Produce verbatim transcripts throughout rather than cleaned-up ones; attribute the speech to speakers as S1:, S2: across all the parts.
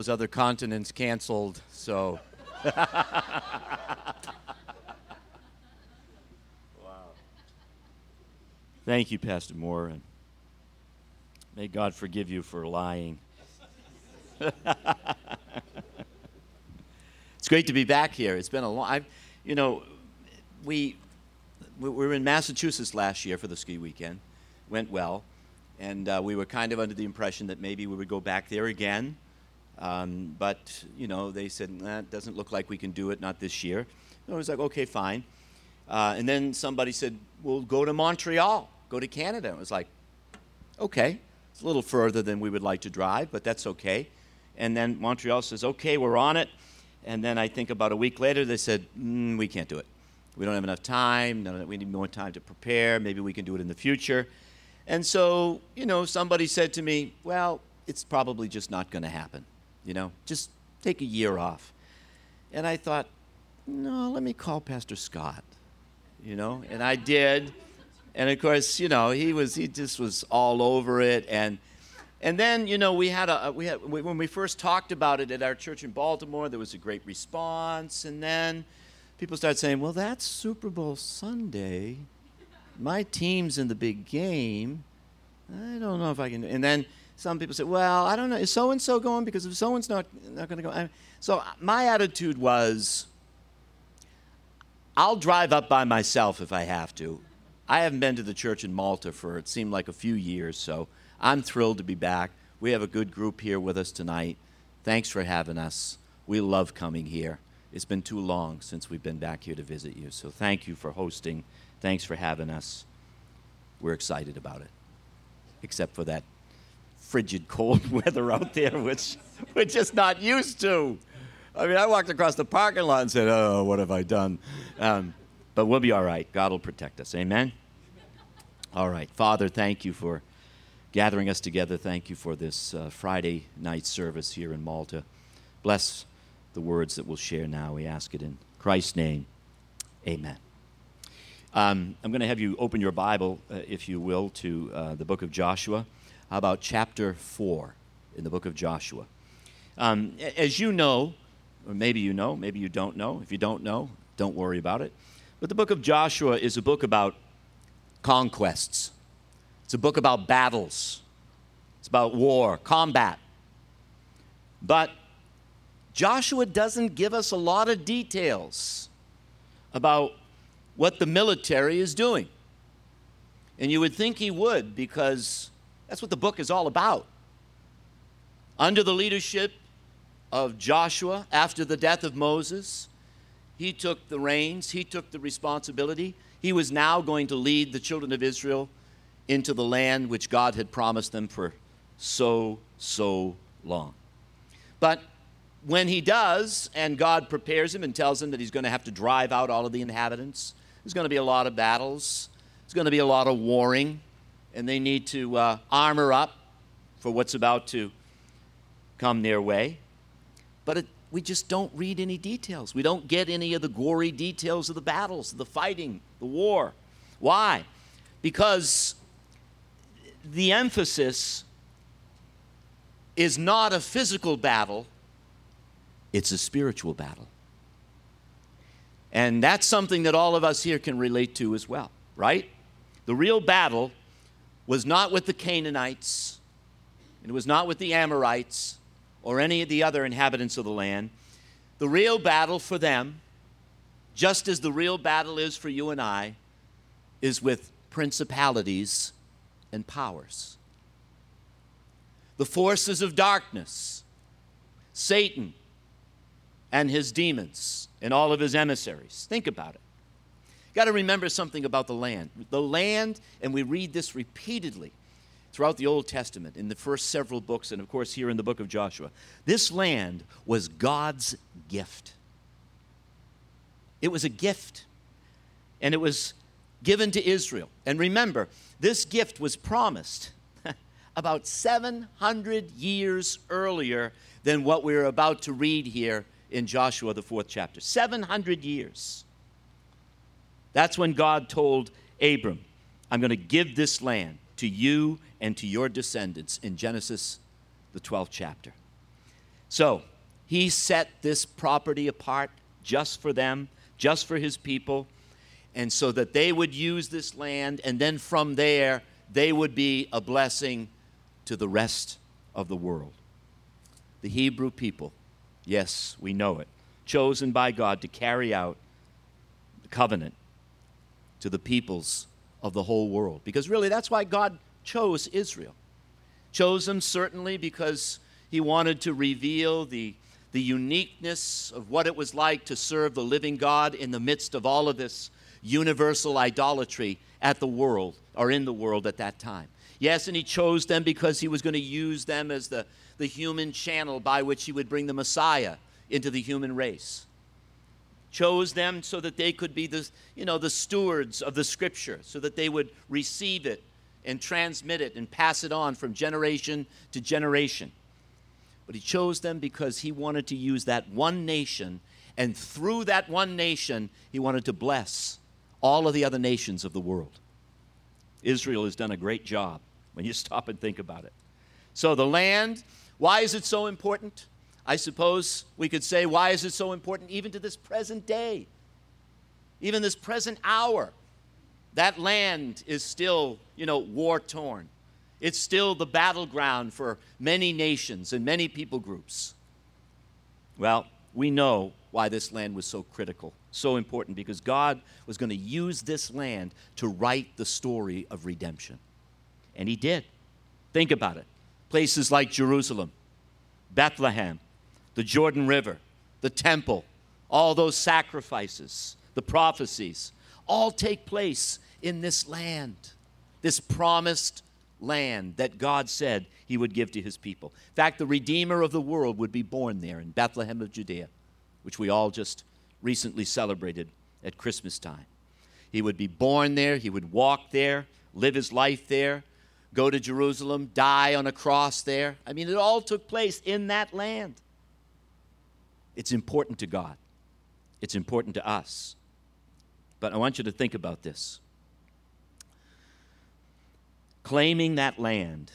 S1: Those other continents canceled, so. Wow. Thank you, Pastor Moore, and may God forgive you for lying. It's great to be back here. It's been a long, I've, you know, we, we were in Massachusetts last year for the ski weekend. Went well, and uh, we were kind of under the impression that maybe we would go back there again. Um, but, you know, they said, nah, it doesn't look like we can do it, not this year. And I was like, okay, fine. Uh, and then somebody said, we'll go to Montreal, go to Canada. I was like, okay. It's a little further than we would like to drive, but that's okay. And then Montreal says, okay, we're on it. And then I think about a week later, they said, mm, we can't do it. We don't have enough time. No, we need more time to prepare. Maybe we can do it in the future. And so, you know, somebody said to me, well, it's probably just not going to happen. You know, just take a year off. And I thought, no, let me call Pastor Scott, you know, and I did. And of course, you know, he was, he just was all over it. And, and then, you know, we had a, we had, when we first talked about it at our church in Baltimore, there was a great response. And then people started saying, well, that's Super Bowl Sunday. My team's in the big game. I don't know if I can. And then some people said, well, I don't know, is so-and-so going? Because if so-and-so's not, not going to go. I, so my attitude was, I'll drive up by myself if I have to. I haven't been to the church in Malta for, it seemed like a few years, so I'm thrilled to be back. We have a good group here with us tonight. Thanks for having us. We love coming here. It's been too long since we've been back here to visit you, so thank you for hosting. Thanks for having us. We're excited about it, except for that frigid cold weather out there, which we're just not used to. I mean, I walked across the parking lot and said, oh, what have I done? Um, but we'll be all right. God will protect us. Amen? All right. Father, thank you for gathering us together. Thank you for this uh, Friday night service here in Malta. Bless the words that we'll share now. We ask it in Christ's name. Amen. Um, I'm going to have you open your Bible, uh, if you will, to uh, the book of Joshua. How about chapter four in the book of Joshua? Um, as you know, or maybe you know, maybe you don't know. If you don't know, don't worry about it. But the book of Joshua is a book about conquests. It's a book about battles. It's about war, combat. But Joshua doesn't give us a lot of details about what the military is doing. And you would think he would, because that's what the book is all about. Under the leadership of Joshua, after the death of Moses, he took the reins, he took the responsibility. He was now going to lead the children of Israel into the land which God had promised them for so, so long. But when he does, and God prepares him and tells him that he's going to have to drive out all of the inhabitants, there's going to be a lot of battles, there's going to be a lot of warring, and they need to uh, armor up for what's about to come their way. But it, we just don't read any details. We don't get any of the gory details of the battles, the fighting, the war. Why? Because the emphasis is not a physical battle, it's a spiritual battle. And that's something that all of us here can relate to as well, right? The real battle was not with the Canaanites, and it was not with the Amorites, or any of the other inhabitants of the land. The real battle for them, just as the real battle is for you and I, is with principalities and powers. The forces of darkness, Satan and his demons and all of his emissaries. Think about it. You've got to remember something about the land. The land, and we read this repeatedly throughout the Old Testament, in the first several books, and of course here in the book of Joshua. This land was God's gift. It was a gift, and it was given to Israel. And remember, this gift was promised about seven hundred years earlier than what we're about to read here in Joshua, the fourth chapter. seven hundred years. That's when God told Abram, I'm going to give this land to you and to your descendants in Genesis, the twelfth chapter. So he set this property apart just for them, just for his people, and so that they would use this land, and then from there, they would be a blessing to the rest of the world. The Hebrew people, yes, we know it, chosen by God to carry out the covenant to the peoples of the whole world. Because really, that's why God chose Israel. Chose them certainly because he wanted to reveal the, the uniqueness of what it was like to serve the living God in the midst of all of this universal idolatry at the world, or in the world at that time. Yes, and he chose them because he was going to use them as the, the human channel by which he would bring the Messiah into the human race. Chose them so that they could be the, you know, the stewards of the Scripture, so that they would receive it and transmit it and pass it on from generation to generation. But he chose them because he wanted to use that one nation, and through that one nation, he wanted to bless all of the other nations of the world. Israel has done a great job when you stop and think about it. So the land, why is it so important? I suppose we could say, why is it so important even to this present day? Even this present hour, that land is still, you know, war-torn. It's still the battleground for many nations and many people groups. Well, we know why this land was so critical, so important, because God was going to use this land to write the story of redemption. And he did. Think about it. Places like Jerusalem, Bethlehem, the Jordan River, the temple, all those sacrifices, the prophecies, all take place in this land, this promised land that God said he would give to his people. In fact, the Redeemer of the world would be born there in Bethlehem of Judea, which we all just recently celebrated at Christmas time. He would be born there, he would walk there, live his life there, go to Jerusalem, die on a cross there. I mean, it all took place in that land. It's important to God. It's important to us. But I want you to think about this. Claiming that land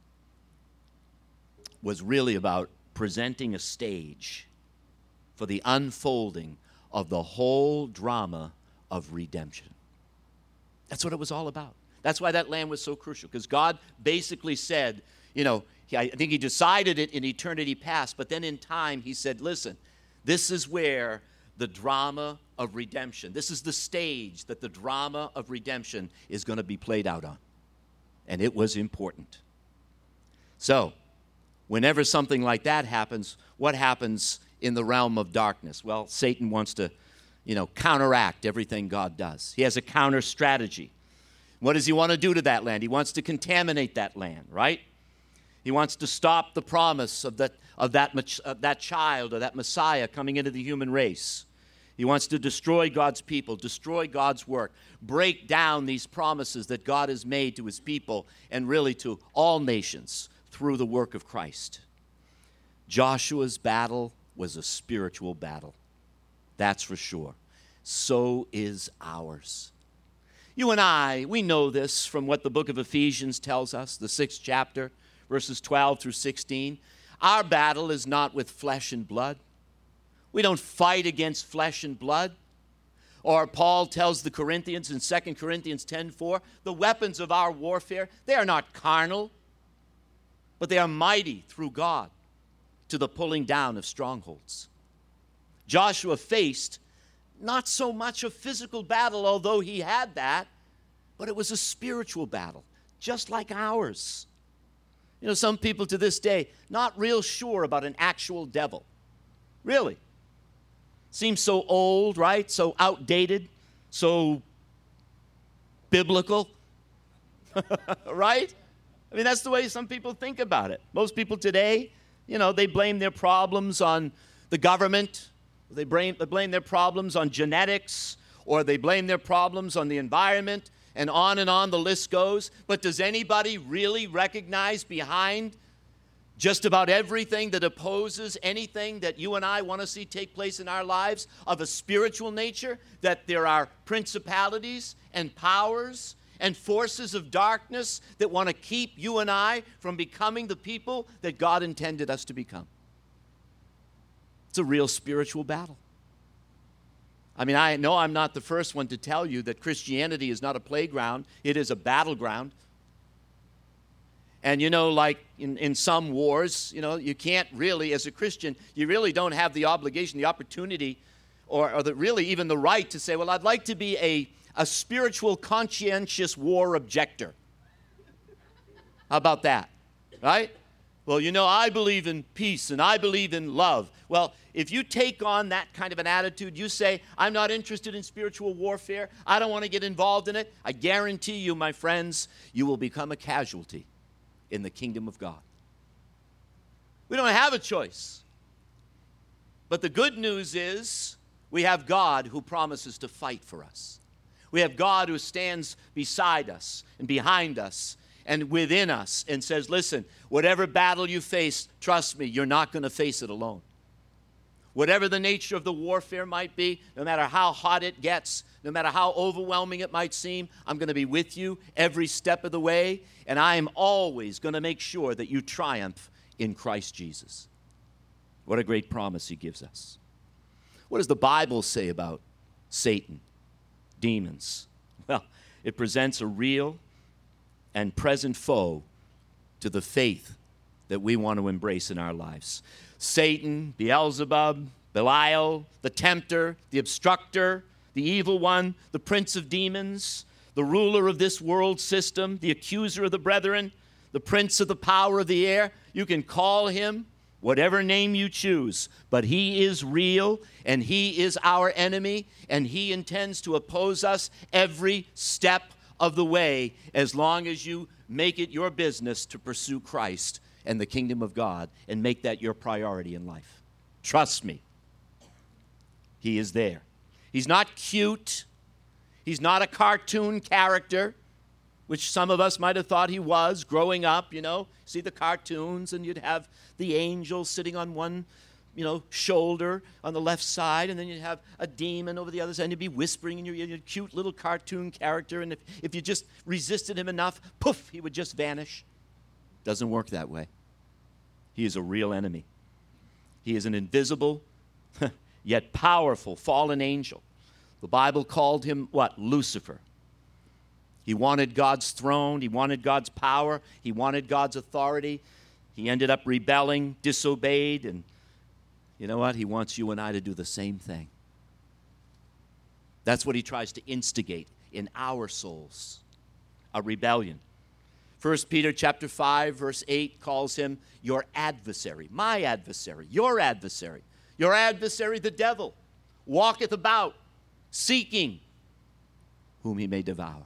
S1: was really about presenting a stage for the unfolding of the whole drama of redemption. That's what it was all about. That's why that land was so crucial, because God basically said, you know, I think he decided it in eternity past, but then in time he said, listen, this is where the drama of redemption, this is the stage that the drama of redemption is going to be played out on. And it was important. So, whenever something like that happens, what happens in the realm of darkness? Well, Satan wants to, you know, counteract everything God does. He has a counter strategy. What does he want to do to that land? He wants to contaminate that land, right? He wants to stop the promise of that, of that, of that child or that Messiah coming into the human race. He wants to destroy God's people, destroy God's work, break down these promises that God has made to his people and really to all nations through the work of Christ. Joshua's battle was a spiritual battle. That's for sure. So is ours. You and I, we know this from what the book of Ephesians tells us, the sixth chapter, verses twelve through sixteen. Our battle is not with flesh and blood. We don't fight against flesh and blood. Or Paul tells the Corinthians in Second Corinthians ten four, the weapons of our warfare, they are not carnal, but they are mighty through God to the pulling down of strongholds. Joshua faced not so much a physical battle, although he had that, but it was a spiritual battle, just like ours. You know, some people to this day, not real sure about an actual devil. Really. Seems so old, right? So outdated, so biblical, right? I mean, that's the way some people think about it. Most people today, you know, they blame their problems on the government. They blame, they blame their problems on genetics, or they blame their problems on the environment, and on and on the list goes. But does anybody really recognize behind just about everything that opposes anything that you and I want to see take place in our lives of a spiritual nature, that there are principalities and powers and forces of darkness that want to keep you and I from becoming the people that God intended us to become? It's a real spiritual battle. I mean, I know I'm not the first one to tell you that Christianity is not a playground. It is a battleground. And, you know, like in, in some wars, you know, you can't really, as a Christian, you really don't have the obligation, the opportunity, or, or the, really even the right to say, well, I'd like to be a, a spiritual, conscientious war objector. How about that? Right? Well, you know, I believe in peace and I believe in love. Well, if you take on that kind of an attitude, you say, I'm not interested in spiritual warfare, I don't want to get involved in it, I guarantee you, my friends, you will become a casualty in the kingdom of God. We don't have a choice. But the good news is we have God who promises to fight for us. We have God who stands beside us and behind us and within us and says, listen, whatever battle you face, trust me, you're not going to face it alone. Whatever the nature of the warfare might be, no matter how hot it gets, no matter how overwhelming it might seem, I'm going to be with you every step of the way, and I am always going to make sure that you triumph in Christ Jesus. What a great promise he gives us. What does the Bible say about Satan, demons? Well, it presents a real and present foe to the faith that we want to embrace in our lives. Satan, Beelzebub, Belial, the tempter, the obstructor, the evil one, the prince of demons, the ruler of this world system, the accuser of the brethren, the prince of the power of the air. You can call him whatever name you choose, but he is real, and he is our enemy, and he intends to oppose us every step of the way as long as you make it your business to pursue Christ and the kingdom of God and make that your priority in life. Trust me, he is there. He's not cute. He's not a cartoon character, which some of us might have thought he was growing up, you know. See the cartoons, and you'd have the angel sitting on one, you know, shoulder on the left side, and then you'd have a demon over the other side, and you'd be whispering, and you're, you're a cute little cartoon character, and if, if you just resisted him enough, poof, he would just vanish. Doesn't work that way. He is a real enemy. He is an invisible, yet powerful fallen angel. The Bible called him, what? Lucifer. He wanted God's throne. He wanted God's power. He wanted God's authority. He ended up rebelling, disobeyed, and you know what? He wants you and I to do the same thing. That's what he tries to instigate in our souls, a rebellion. First Peter chapter five, verse eight calls him your adversary, my adversary, your adversary. Your adversary, the devil, walketh about, seeking whom he may devour.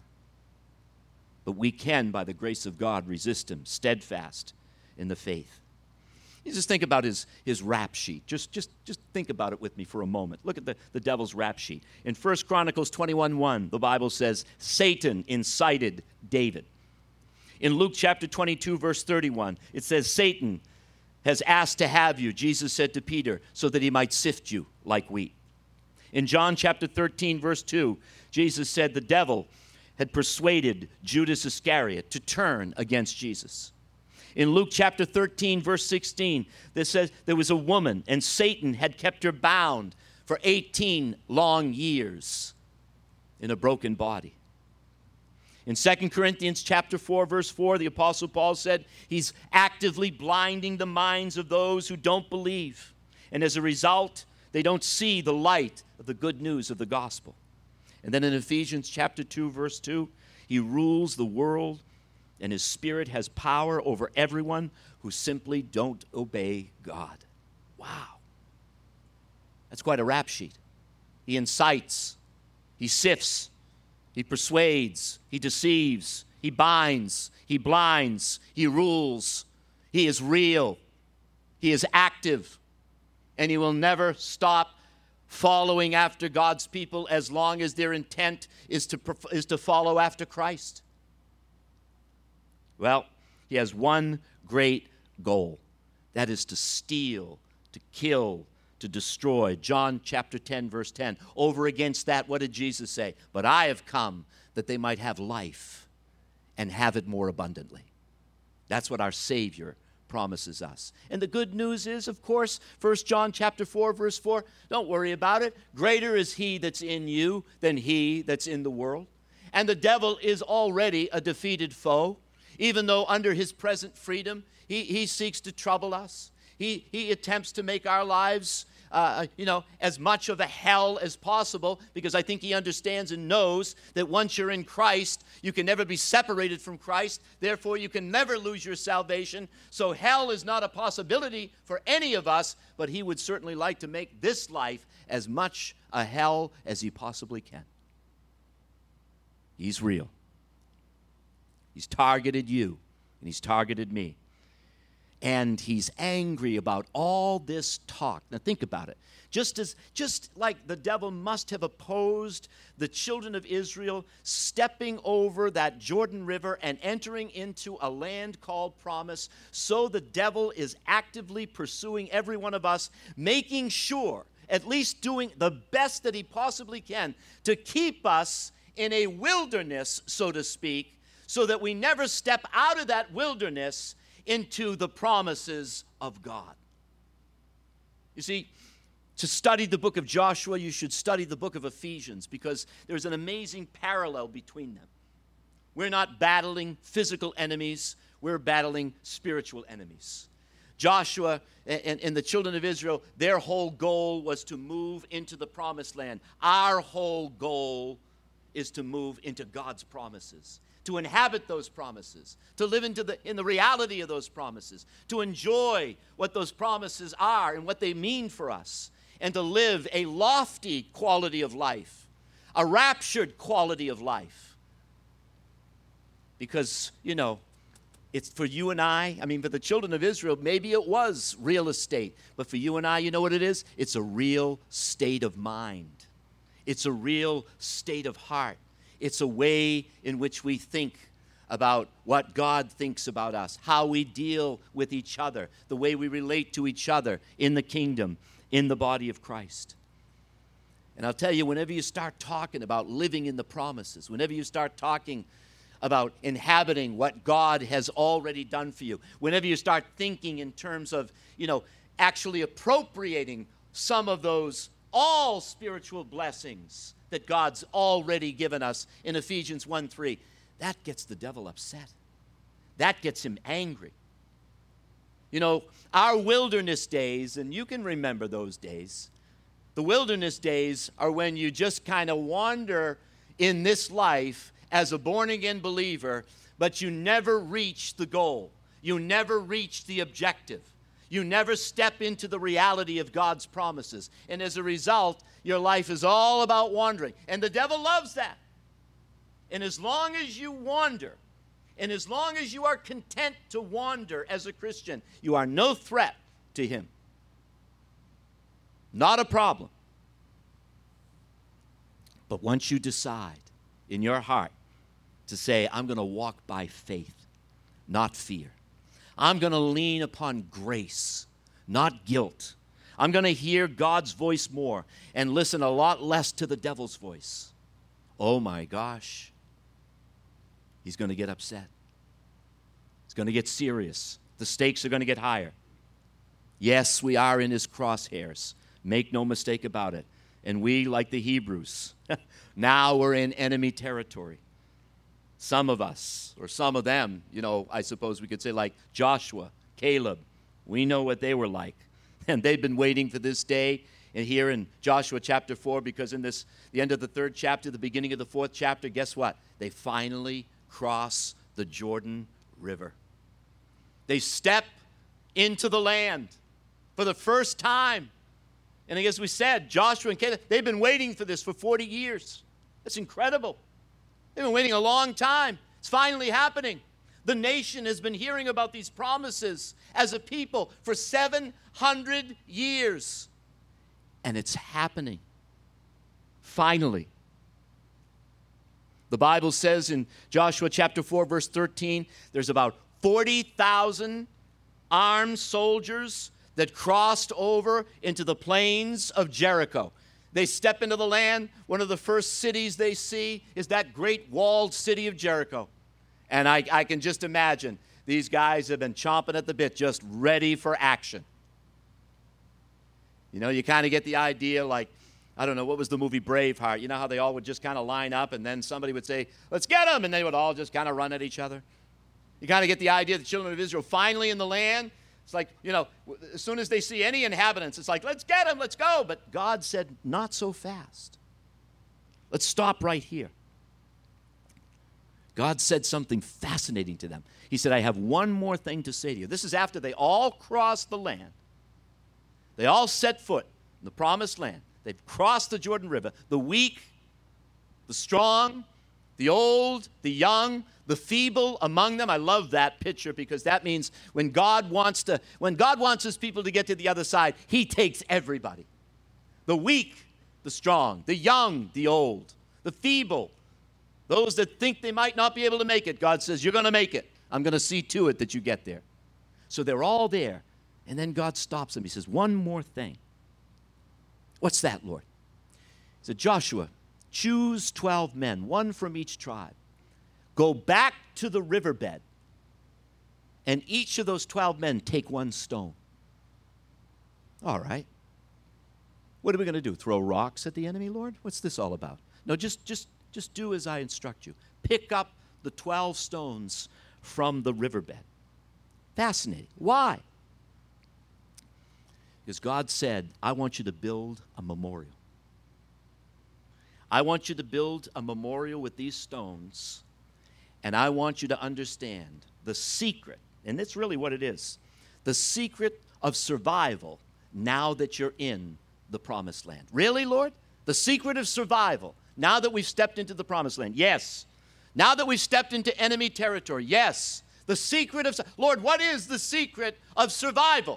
S1: But we can, by the grace of God, resist him, steadfast in the faith. You just think about his, his rap sheet. Just, just, just think about it with me for a moment. Look at the, the devil's rap sheet. In First Chronicles twenty-one one, the Bible says, Satan incited David. In Luke chapter twenty-two, verse thirty-one, it says, Satan has asked to have you, Jesus said to Peter, so that he might sift you like wheat. In John chapter thirteen, verse two, Jesus said the devil had persuaded Judas Iscariot to turn against Jesus. In Luke chapter thirteen, verse sixteen, that says there was a woman, and Satan had kept her bound for eighteen long years in a broken body. In Second Corinthians chapter four, verse four, the Apostle Paul said he's actively blinding the minds of those who don't believe. And as a result, they don't see the light of the good news of the gospel. And then in Ephesians chapter two, verse two, he rules the world, and his Spirit has power over everyone who simply don't obey God. Wow. That's quite a rap sheet. He incites, he sifts, he persuades, he deceives, he binds, he blinds, he rules. He is real. He is active. And he will never stop following after God's people as long as their intent is to, is to follow after Christ. Well, he has one great goal. That is to steal, to kill, to destroy. John chapter ten, verse ten. Over against that, what did Jesus say? But I have come that they might have life and have it more abundantly. That's what our Savior promises us. And the good news is, of course, First John chapter four, verse four, don't worry about it. Greater is he that's in you than he that's in the world. And the devil is already a defeated foe, even though under his present freedom, he, he seeks to trouble us. He, he attempts to make our lives Uh, you know, as much of a hell as possible, because I think he understands and knows that once you're in Christ, you can never be separated from Christ. Therefore, you can never lose your salvation. So hell is not a possibility for any of us, but he would certainly like to make this life as much a hell as he possibly can. He's real. He's targeted you, and he's targeted me. And he's angry about all this talk. Now think about it. Just as, just like the devil must have opposed the children of Israel stepping over that Jordan River and entering into a land called promise, so the devil is actively pursuing every one of us, making sure, at least doing the best that he possibly can, to keep us in a wilderness, so to speak, so that we never step out of that wilderness into the promises of God. You see, to study the book of Joshua, you should study the book of Ephesians, because there's an amazing parallel between them. We're not battling physical enemies, we're battling spiritual enemies. Joshua and, and the children of Israel, their whole goal was to move into the promised land. Our whole goal is to move into God's promises, to inhabit those promises, to live into the, in the reality of those promises, to enjoy what those promises are and what they mean for us, and to live a lofty quality of life, a raptured quality of life. Because, you know, it's for you and I, I mean, for the children of Israel, maybe it was real estate, but for you and I, you know what it is? It's a real state of mind. It's a real state of heart. It's a way in which we think about what God thinks about us, how we deal with each other, the way we relate to each other in the kingdom, in the body of Christ. And I'll tell you, whenever you start talking about living in the promises, whenever you start talking about inhabiting what God has already done for you, whenever you start thinking in terms of, you know, actually appropriating some of those all spiritual blessings that God's already given us in Ephesians one three, that gets the devil upset. That gets him angry. You know, our wilderness days, and you can remember those days, the wilderness days are when you just kind of wander in this life as a born-again believer, but you never reach the goal. You never reach the objective. You never step into the reality of God's promises. And as a result, your life is all about wandering. And the devil loves that. And as long as you wander, and as long as you are content to wander as a Christian, you are no threat to him. Not a problem. But once you decide in your heart to say, I'm going to walk by faith, not fear. I'm going to lean upon grace, not guilt. I'm going to hear God's voice more and listen a lot less to the devil's voice. Oh my gosh. He's going to get upset. It's going to get serious. The stakes are going to get higher. Yes, we are in his crosshairs. Make no mistake about it. And we, like the Hebrews, now we're in enemy territory. Some of us, or some of them, you know, I suppose we could say like Joshua, Caleb, we know what they were like. And they've been waiting for this day. And here in Joshua chapter four, because in this, the end of the third chapter, the beginning of the fourth chapter, guess what? They finally cross the Jordan River. They step into the land for the first time. And as we said, Joshua and Caleb, they've been waiting for this for forty years. That's incredible. They've been waiting a long time. It's finally happening. The nation has been hearing about these promises as a people for seven hundred years. And it's happening. Finally. The Bible says in Joshua chapter four, verse thirteen, there's about forty thousand armed soldiers that crossed over into the plains of Jericho. They step into the land. One of the first cities they see is that great walled city of Jericho. And I, I can just imagine These guys have been chomping at the bit, just ready for action. You know, you kind of get the idea like, I don't know, what was the movie Braveheart? You know how they all would just kind of line up and then somebody would say, let's get them, and they would all just kind of run at each other. You kind of get the idea the children of Israel finally in the land. It's like, you know, as soon as they see any inhabitants, it's like, let's get them, let's go. But God said, not so fast. Let's stop right here. God said something fascinating to them. He said, I have one more thing to say to you. This is after they all crossed the land. They all set foot in the promised land. They've crossed the Jordan River. The weak, the strong, the old, the young, the feeble among them. I love that picture because that means when God wants to, when God wants his people to get to the other side, he takes everybody. The weak, the strong, the young, the old, the feeble, those that think they might not be able to make it. God says, you're going to make it. I'm going to see to it that you get there. So they're all there. And then God stops them. He says, one more thing. What's that, Lord? He said, Joshua, choose twelve men, one from each tribe. Go back to the riverbed, and each of those twelve men take one stone. All right. What are we going to do? Throw rocks at the enemy, Lord? What's this all about? No, just, just, just do as I instruct you. Pick up the twelve stones from the riverbed. Fascinating. Why? Because God said, I want you to build a memorial. I want you to build a memorial with these stones, and I want you to understand the secret, and it's really what it is, the secret of survival now that you're in the promised land. Really, Lord? The secret of survival now that we've stepped into the promised land? Yes. Now that we've stepped into enemy territory? Yes. The secret of, Lord, what is the secret of survival?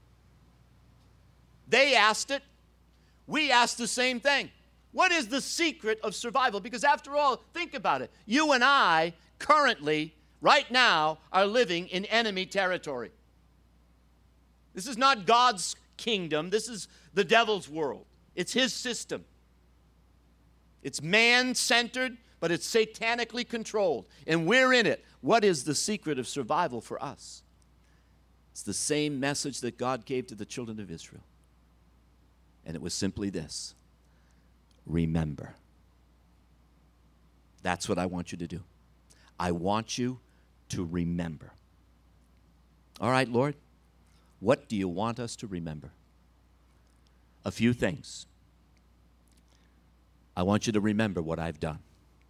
S1: They asked it. We asked the same thing. What is the secret of survival? Because after all, think about it. You and I currently, right now, are living in enemy territory. This is not God's kingdom. This is the devil's world. It's his system. It's man-centered, but it's satanically controlled. And we're in it. What is the secret of survival for us? It's the same message that God gave to the children of Israel. And it was simply this: remember. That's what I want you to do. I want you to remember. All right, Lord, what do you want us to remember? A few things. I want you to remember what I've done.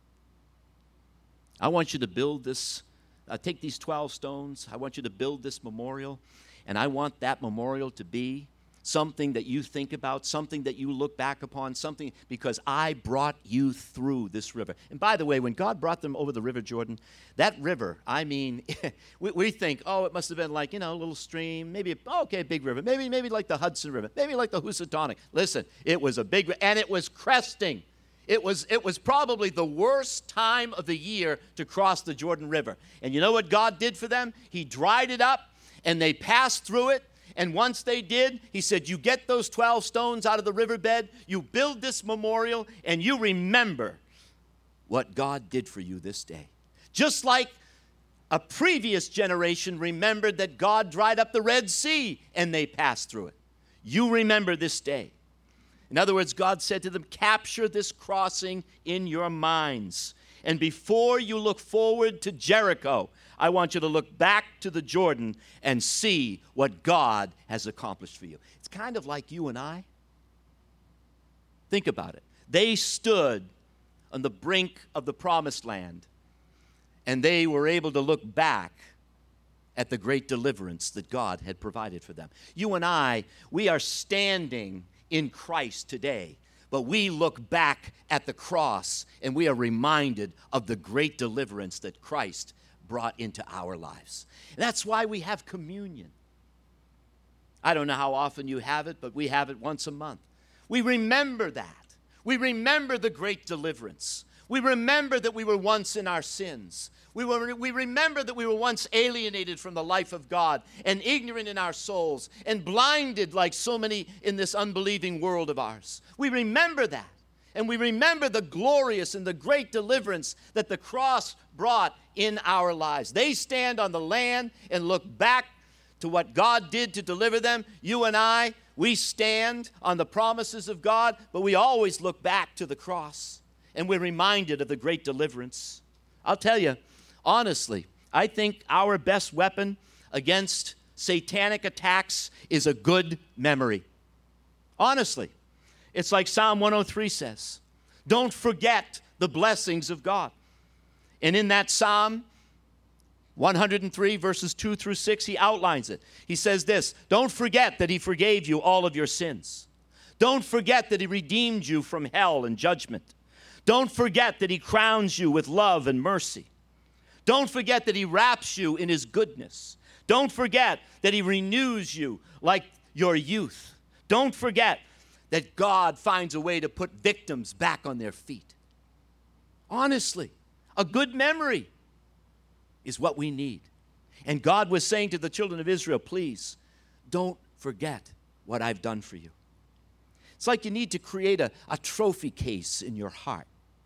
S1: I want you to build this, uh, take these twelve stones. I want you to build this memorial, and I want that memorial to be something that you think about, something that you look back upon, something, because I brought you through this river. And by the way, when God brought them over the River Jordan, that river, I mean, we, we think, oh, it must have been like, you know, a little stream, maybe, oh, okay, a big river, maybe, maybe like the Hudson River, maybe like the Housatonic. Listen, it was a big, and it was cresting. It was, it was probably the worst time of the year to cross the Jordan River. And you know what God did for them? He dried it up, and they passed through it. And once they did, he said, you get those twelve stones out of the riverbed, you build this memorial, and you remember what God did for you this day. Just like a previous generation remembered that God dried up the Red Sea, and they passed through it. You remember this day. In other words, God said to them, capture this crossing in your minds. And before you look forward to Jericho, I want you to look back to the Jordan and see what God has accomplished for you. It's kind of like you and I. Think about it. They stood on the brink of the promised land, and they were able to look back at the great deliverance that God had provided for them. You and I, we are standing in Christ today, but we look back at the cross, and we are reminded of the great deliverance that Christ brought into our lives. And that's why we have communion. I don't know how often you have it, but we have it once a month. We remember that. We remember the great deliverance. We remember that we were once in our sins. We, were, we remember that we were once alienated from the life of God and ignorant in our souls and blinded like so many in this unbelieving world of ours. We remember that. And we remember the glorious and the great deliverance that the cross brought in our lives. They stand on the land and look back to what God did to deliver them. You and I, we stand on the promises of God, but we always look back to the cross, and we're reminded of the great deliverance. I'll tell you, honestly, I think our best weapon against satanic attacks is a good memory. Honestly, it's like Psalm one oh three says, don't forget the blessings of God. And in that Psalm one oh three, verses two through six, he outlines it. He says this, don't forget that he forgave you all of your sins. Don't forget that he redeemed you from hell and judgment. Don't forget that he crowns you with love and mercy. Don't forget that he wraps you in his goodness. Don't forget that he renews you like your youth. Don't forget that God finds a way to put victims back on their feet. Honestly, a good memory is what we need. And God was saying to the children of Israel, please, don't forget what I've done for you. It's like you need to create a, a trophy case in your heart.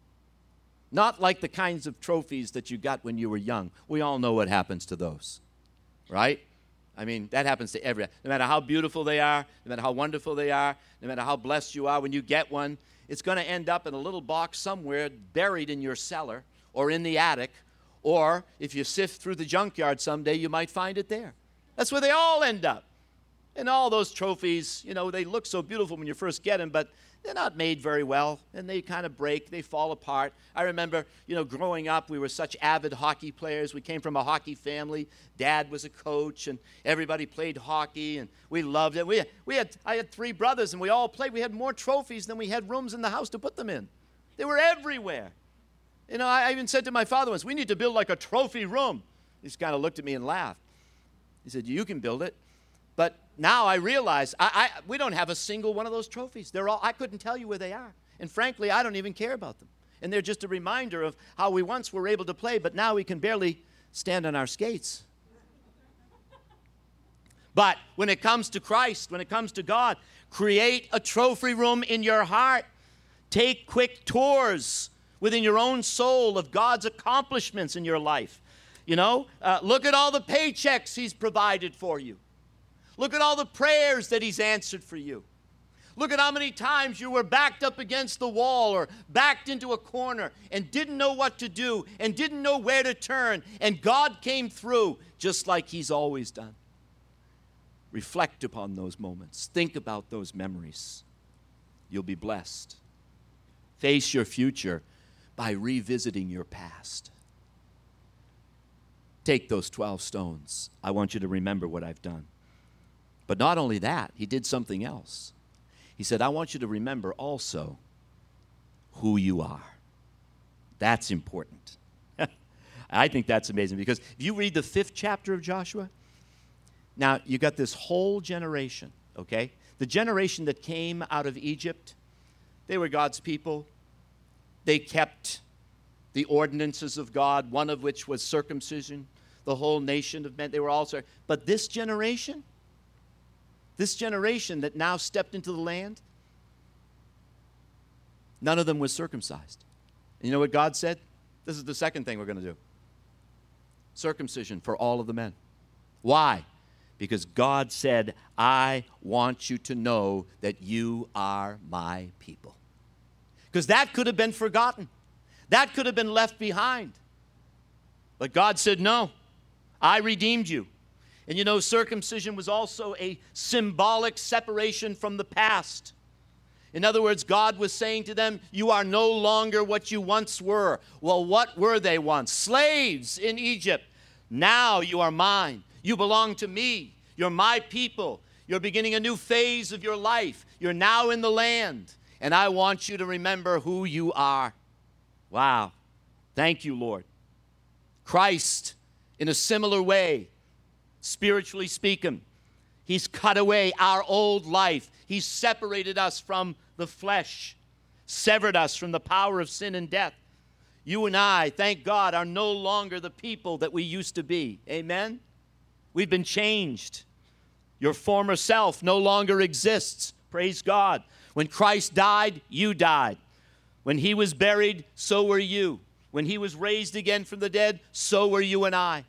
S1: Not like the kinds of trophies that you got when you were young. We all know what happens to those, right? I mean, that happens to everyone. No matter how beautiful they are, no matter how wonderful they are, no matter how blessed you are, when you get one, it's going to end up in a little box somewhere buried in your cellar or in the attic, or if you sift through the junkyard someday, you might find it there. That's where they all end up. And all those trophies, you know, they look so beautiful when you first get them, but they're not made very well, and they kind of break, they fall apart. I remember, you know, growing up, we were such avid hockey players. We came from a hockey family. Dad was a coach, and everybody played hockey, and we loved it. We, we had, I had three brothers, and we all played. We had more trophies than we had rooms in the house to put them in. They were everywhere. You know, I even said to my father once, we need to build like a trophy room. He just kind of looked at me and laughed. He said, you can build it. But now I realize I, I, we don't have a single one of those trophies. They're all, I couldn't tell you where they are. And frankly, I don't even care about them. And they're just a reminder of how we once were able to play, but now we can barely stand on our skates. But when it comes to Christ, when it comes to God, create a trophy room in your heart. Take quick tours within your own soul of God's accomplishments in your life. You know, uh, look at all the paychecks he's provided for you. Look at all the prayers that he's answered for you. Look at how many times you were backed up against the wall or backed into a corner and didn't know what to do and didn't know where to turn, and God came through just like he's always done. Reflect upon those moments. Think about those memories. You'll be blessed. Face your future by revisiting your past. Take those twelve stones. I want you to remember what I've done. But not only that, he did something else. He said, I want you to remember also who you are. That's important. I think that's amazing because if you read the fifth chapter of Joshua, now you got this whole generation, okay? The generation that came out of Egypt, they were God's people. They kept the ordinances of God, one of which was circumcision. The whole nation of men, they were all, but this generation, This generation that now stepped into the land, none of them was circumcised. And you know what God said? This is the second thing we're going to do. Circumcision for all of the men. Why? Because God said, I want you to know that you are my people. Because that could have been forgotten. That could have been left behind. But God said, no, I redeemed you. And you know, circumcision was also a symbolic separation from the past. In other words, God was saying to them, you are no longer what you once were. Well, what were they once? Slaves in Egypt. Now you are mine. You belong to me. You're my people. You're beginning a new phase of your life. You're now in the land. And I want you to remember who you are. Wow. Thank you, Lord. Christ, in a similar way, spiritually speaking, he's cut away our old life. He's separated us from the flesh, severed us from the power of sin and death. You and I, thank God, are no longer the people that we used to be. Amen? We've been changed. Your former self no longer exists. Praise God. When Christ died, you died. When he was buried, so were you. When he was raised again from the dead, so were you and I.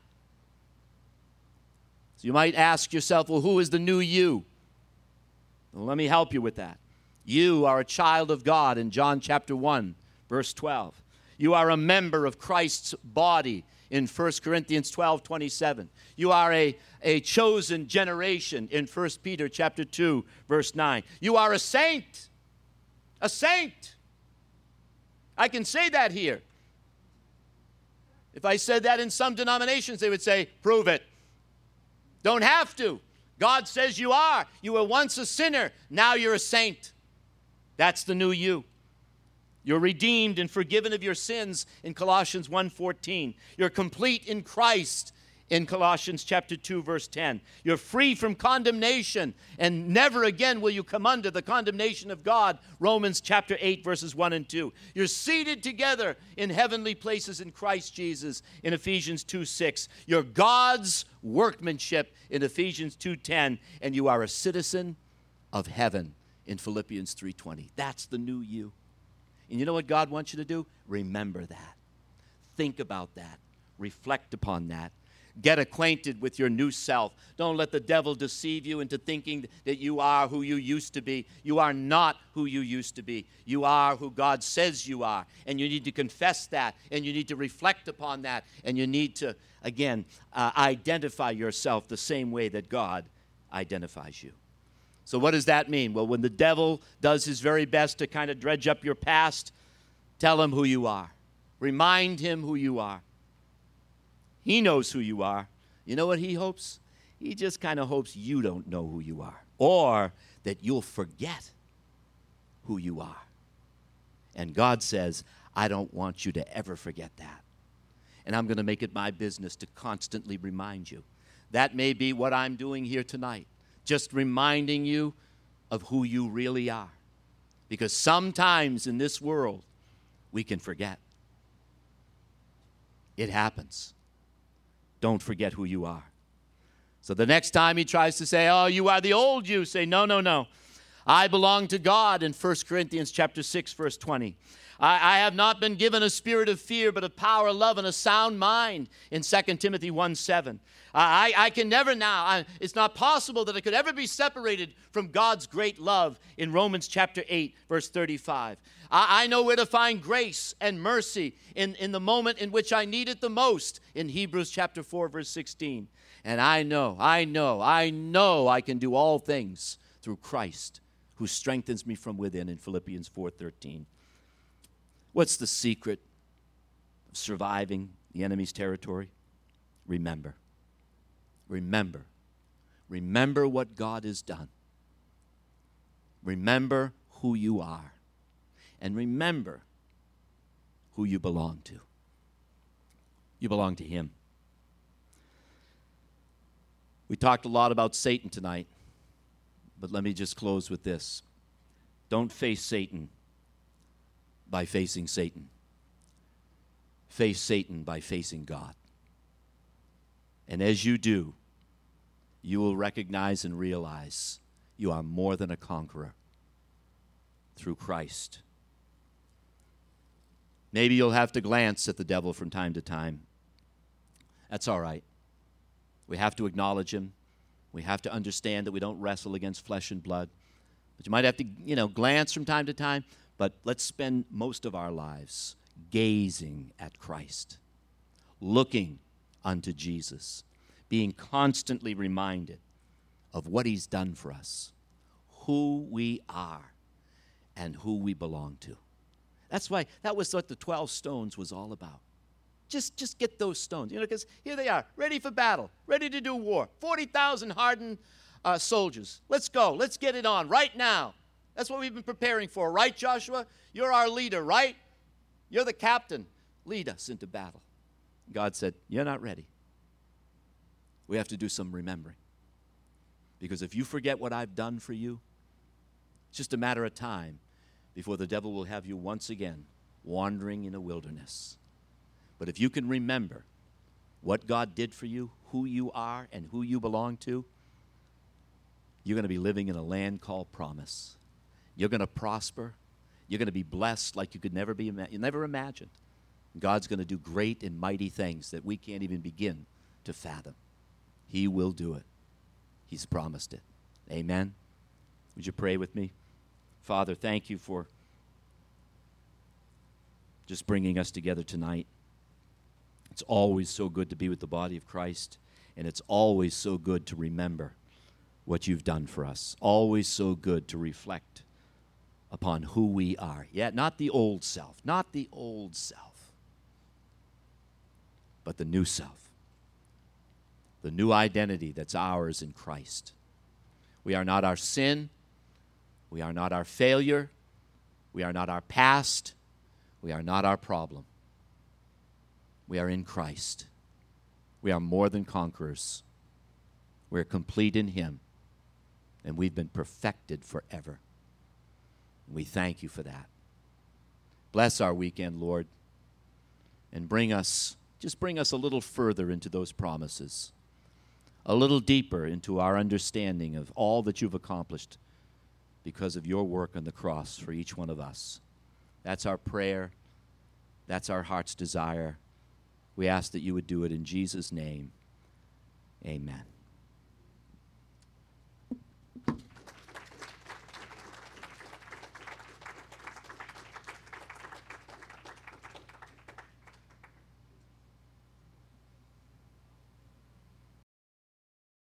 S1: So you might ask yourself, well, who is the new you? Well, let me help you with that. You are a child of God in John chapter one, verse twelve. You are a member of Christ's body in First Corinthians twelve, twenty-seven. You are a, a chosen generation in First Peter chapter two, verse nine. You are a saint. A saint. I can say that here. If I said that in some denominations, they would say, prove it. Don't have to. God says you are. You were once a sinner. Now you're a saint. That's the new you. You're redeemed and forgiven of your sins in Colossians one fourteen. You're complete in Christ in Colossians chapter two, verse ten. You're free from condemnation, and never again will you come under the condemnation of God, Romans chapter eight, verses one and two. You're seated together in heavenly places in Christ Jesus in Ephesians two six. You're God's workmanship in Ephesians two ten, and you are a citizen of heaven in Philippians three twenty. That's the new you. And you know what God wants you to do? Remember that. Think about that. Reflect upon that. Get acquainted with your new self. Don't let the devil deceive you into thinking that you are who you used to be. You are not who you used to be. You are who God says you are. And you need to confess that. And you need to reflect upon that. And you need to, again, uh, identify yourself the same way that God identifies you. So what does that mean? Well, when the devil does his very best to kind of dredge up your past, tell him who you are. Remind him who you are. He knows who you are. You know what he hopes? He just kind of hopes you don't know who you are, or that you'll forget who you are. And God says, I don't want you to ever forget that. And I'm going to make it my business to constantly remind you. That may be what I'm doing here tonight. Just reminding you of who you really are. Because sometimes in this world, we can forget. It happens. Don't forget who you are. So the next time he tries to say, oh, you are the old you, say, no, no, no. I belong to God in First Corinthians chapter six, verse twenty. I, I have not been given a spirit of fear, but of power, love, and a sound mind in Second Timothy one seven. I, I can never now, I, it's not possible that I could ever be separated from God's great love in Romans chapter eight, verse thirty-five. I, I know where to find grace and mercy in, in the moment in which I need it the most in Hebrews chapter four, verse sixteen. And I know, I know, I know I can do all things through Christ who strengthens me from within in Philippians four thirteen. What's the secret of surviving the enemy's territory? Remember. Remember. Remember what God has done. Remember who you are. And remember who you belong to. You belong to Him. We talked a lot about Satan tonight, but let me just close with this. Don't face Satan by facing Satan. Face Satan by facing God. And as you do, you will recognize and realize you are more than a conqueror through Christ. Maybe you'll have to glance at the devil from time to time. That's all right. We have to acknowledge him. We have to understand that we don't wrestle against flesh and blood. But you might have to, you know, glance from time to time. But let's spend most of our lives gazing at Christ, looking unto Jesus, being constantly reminded of what He's done for us, who we are, and who we belong to. That's why that was what the twelve stones was all about. Just, just get those stones, you know, because here they are, ready for battle, ready to do war. forty thousand hardened uh, soldiers. Let's go. Let's get it on right now. That's what we've been preparing for, right, Joshua? You're our leader, right? You're the captain. Lead us into battle. God said, you're not ready. We have to do some remembering. Because if you forget what I've done for you, it's just a matter of time before the devil will have you once again wandering in a wilderness. But if you can remember what God did for you, who you are, and who you belong to, you're going to be living in a land called promise. You're going to prosper. You're going to be blessed like you could never be ima- you never imagined. God's going to do great and mighty things that we can't even begin to fathom. He will do it. He's promised it. Amen. Would you pray with me? Father, thank you for just bringing us together tonight. It's always so good to be with the body of Christ, and it's always so good to remember what you've done for us. Always so good to reflect upon who we are. Yet not the old self, not the old self, but the new self, the new identity that's ours in Christ. We are not our sin. We are not our failure. We are not our past. We are not our problem. We are in Christ. We are more than conquerors. We are complete in him, and we've been perfected forever. We thank you for that. Bless our weekend, Lord, and bring us, just bring us a little further into those promises, a little deeper into our understanding of all that you've accomplished because of your work on the cross for each one of us. That's our prayer. That's our heart's desire. We ask that you would do it in Jesus' name. Amen.